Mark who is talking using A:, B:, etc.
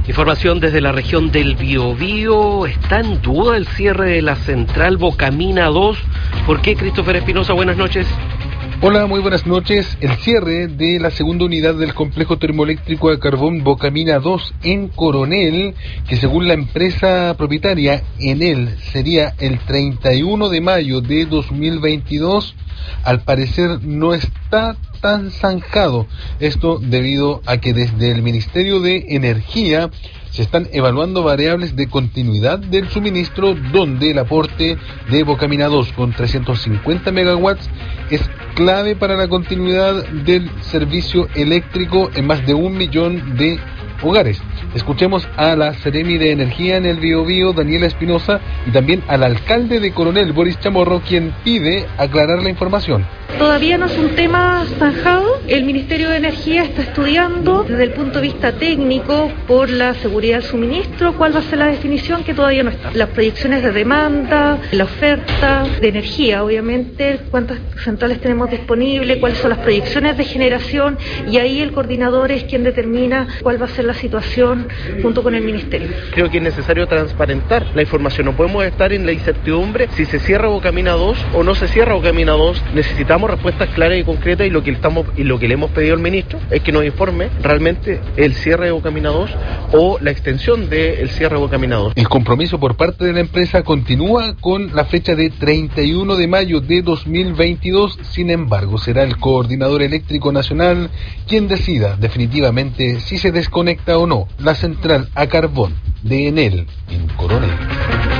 A: Información desde la región del Biobío. Está en duda el cierre de la central Bocamina 2. ¿Por qué, Christopher Espinosa? Buenas noches.
B: Hola, muy buenas noches. El cierre de la segunda unidad del complejo termoeléctrico de carbón Bocamina 2 en Coronel, que según la empresa propietaria Enel sería el 31 de mayo de 2022, al parecer no está tan zanjado. Esto debido a que desde el Ministerio de Energía se están evaluando variables de continuidad del suministro, donde el aporte de Bocamina 2 con 350 megawatts es clave para la continuidad del servicio eléctrico en más de 1 millón de hogares. Escuchemos a la Seremi de Energía en el Biobío, Daniela Espinosa, y también al alcalde de Coronel, Boris Chamorro, quien pide aclarar la información.
C: Todavía no es un tema zanjado. El Ministerio de Energía está estudiando desde el punto de vista técnico por la seguridad del suministro cuál va a ser la definición, que todavía no está. Las proyecciones de demanda, la oferta de energía, obviamente, cuántas centrales tenemos disponibles, cuáles son las proyecciones de generación, y ahí el coordinador es quien determina cuál va a ser la situación junto con el Ministerio.
D: Creo que es necesario transparentar la información. No podemos estar en la incertidumbre si se cierra Bocamina 2 o no se cierra Bocamina 2. Necesitamos respuestas claras y concretas, y lo que le hemos pedido al ministro es que nos informe realmente el cierre de Bocamina 2 o la extensión del cierre de Bocamina 2.
B: El compromiso por parte de la empresa continúa con la fecha de 31 de mayo de 2022. Sin embargo, será el coordinador eléctrico nacional quien decida definitivamente si se desconecta o no la central a carbón de Enel en Coronel.